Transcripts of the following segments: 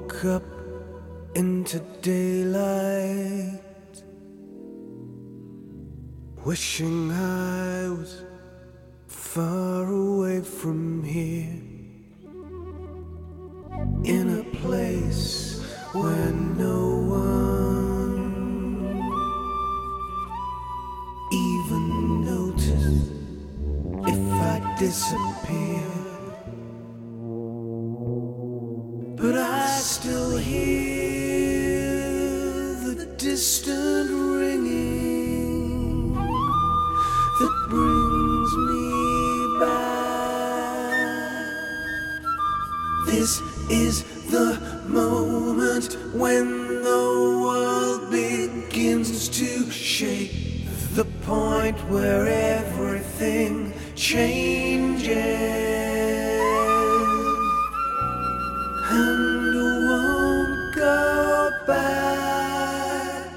woke up into daylight, wishing I was far away from here, in a place where no one even noticed if I disappear. But I still hear the distant ringing that brings me back. This is the moment when the world begins to shake, the point where everything changes and won't go back.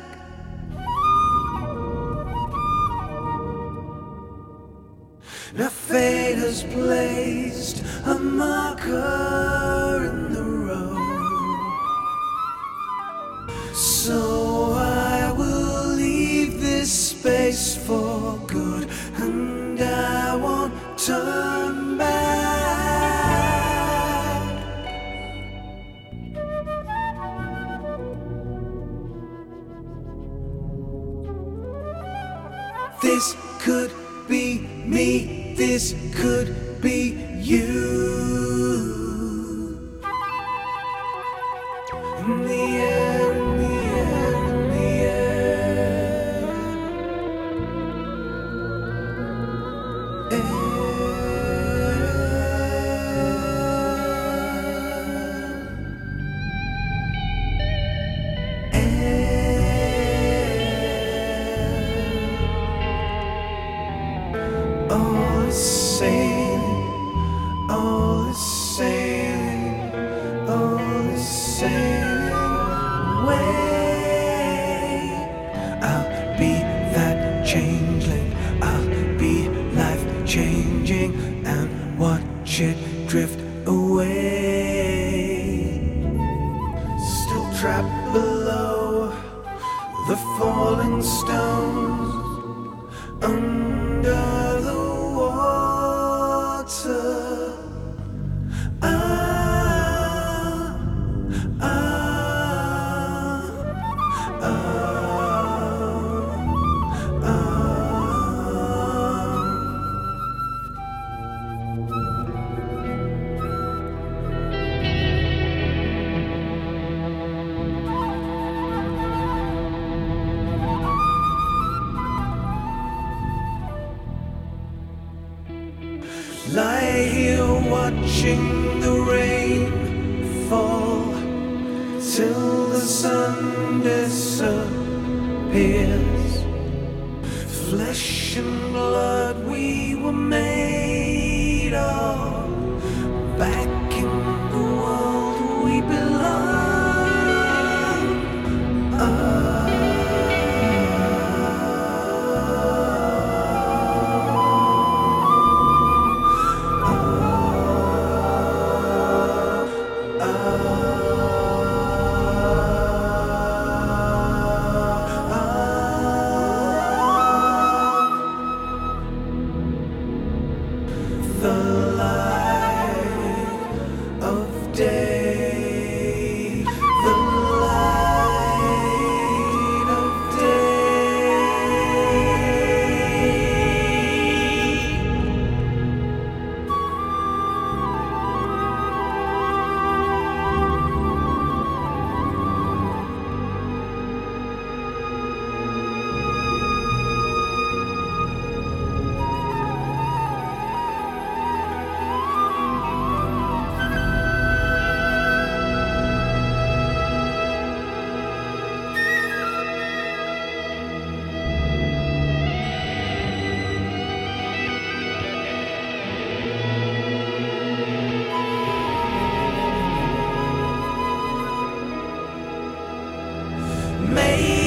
Now fate has placed a marker in the road, so I will leave this space for good, and I won't turn back. This could be me, this could be you. In the air, in the air, in the all is sailing, all is sailing, all is sailing away. I'll be that changeling, I'll be life changing, and watch it drift away. Still trapped below the falling stones, under the water. Lie here watching the rain fall till the sun disappears. Flesh and blood we were made of, back in the world we belong. The light of day, the light of May